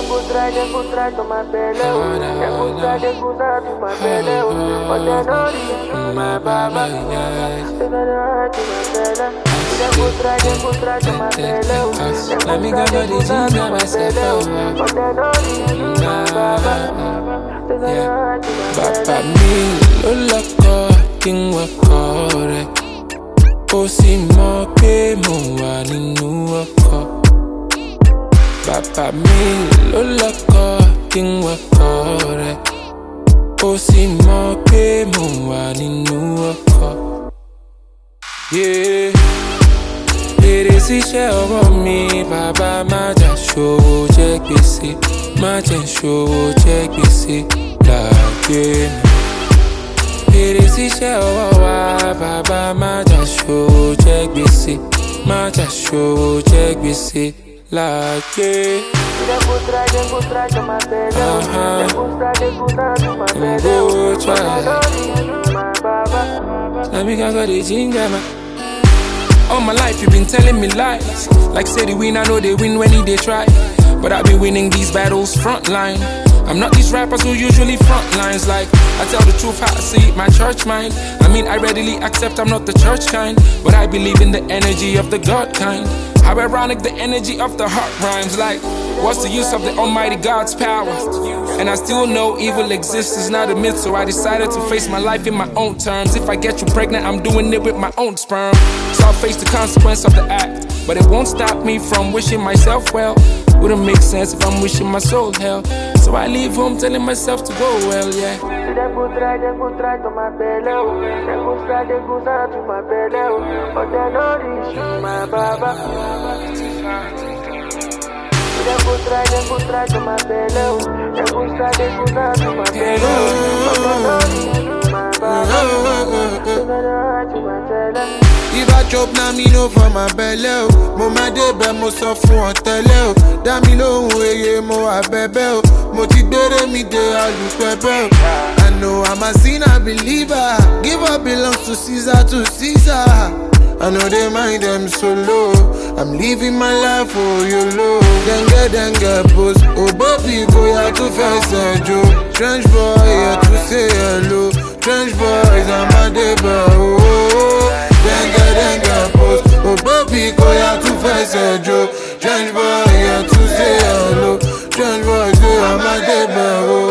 encontrar, toma peleu. Encontrar, toma peleu. Ontem não ia, my baba. Encontrar, toma peleu. Let me go for the ginger myself. Bàbá mi ló lọ́kọ kí n wọkọ̀ rẹ̀. Ó sì mọ̀ pé mo wà nínú ọkọ̀. Bàbá mi ló lọ́kọ kí n wọkọ̀ rẹ̀. Ó sì mọ̀ pé mo wà nínú ọkọ̀. Èrè síṣẹ́ ọwọ́ mi, bàbá má jà ṣòwò jẹ́ gbèsè. Má jẹ́ ṣòwò jẹ́ gbèsè láàgbé mi. Èrè síṣẹ́ ọwọ́ wa, bàbá má jà ṣòwò jẹ́ gbèsè. Má jà ṣòwò jẹ́ gbèsè láàgbé. Encontrar, toma peleu. Go try. Let me go the ginger man. All my life you been telling me lies. Like say the winner know they win when they try. But I've been winning these battles frontline. I'm not these rappers who usually front lines. Like I tell the truth how I see it, my church mind. I mean I readily accept I'm not the church kind, but I believe in the energy of the God kind. How ironic the energy of the heart rhymes. Like what's the use of the almighty God's power? And I still know evil exists is not a myth. So I decided to face my life in my own terms. If I get you pregnant, I'm doing it with my own sperm. So I'll face the consequence of the act, but it won't stop me from wishing myself well. Wouldn't make sense if I'm wishing my soul hell. So I leave home telling myself to go well, yeah. Encontrar, toma peleu. Encontrar, toma peleu. Ontem não ia, my baba. Encontrar, toma peleu. Encontrar, toma peleu. Ontem não ia, my baba. If I chop na me no for my belly o. Mo ma débẹ̀ mo sọ fún ọ tẹ́lẹ̀ o. Dá mi lóhùn eye mo wà bẹ́bẹ́ o. Mo ti gbére mi dé alùpẹ̀pẹ̀ o. I know I'm a sinner believer. Give up belongs to Caesar, to Caesar. I know they mind them so low. I'm living my life for YOLO. Dengue post. Oh baby bóyá tó fẹsẹ̀ jó. Strange boy here to say hello. Strange boys I'm a débẹ̀ o. Dengue post. Oh baby bóyá tó fẹsẹ̀ jó. Strange boy here to say hello. Strange boy say I'm a débẹ̀ o.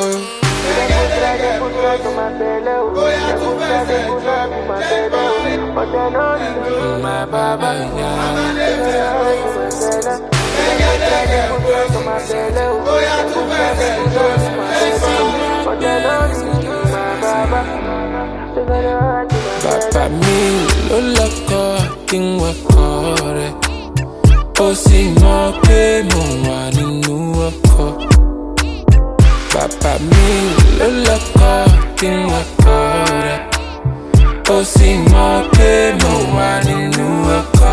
My baba, Bàbá mi ló lọ́kọ kí n wọkọ̀ rẹ̀. Ó sì mọ̀ pé mo wà nínú ọkọ̀. Bàbá mi ló lọ́kọ kí n wọkọ̀ rẹ̀. Ó sì mọ̀ pé mo wà nínú ọkọ̀.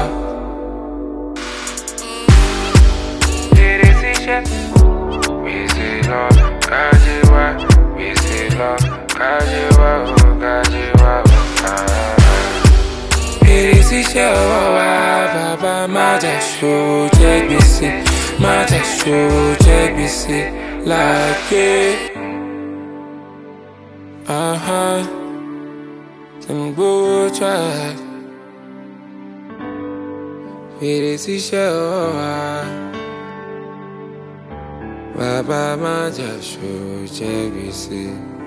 Èrè síṣẹ́. Gbèsè lọ, kájí wá. Gbèsè lọ, kájí wá o, kájí wá o. Èrè síṣẹ́ ọwọ́ wa, bàbá má jà ṣòwò jẹ́ gbèsè. Má jà ṣòwò jẹ́ gbèsè láàgbé. Go try. Èrè síṣẹ́ ọwọ́ wa, bàbá má jà ṣòwò jẹ́ gbèsè.